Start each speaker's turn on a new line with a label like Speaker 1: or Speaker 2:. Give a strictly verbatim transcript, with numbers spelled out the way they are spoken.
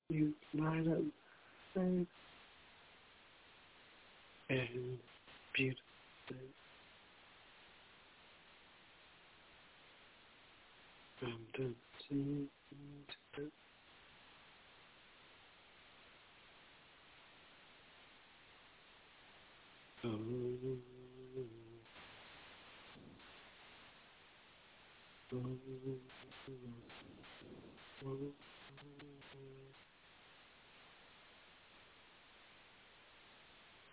Speaker 1: You light up the and beautiful. I'm done singing to the oh, oh, oh, oh, oh.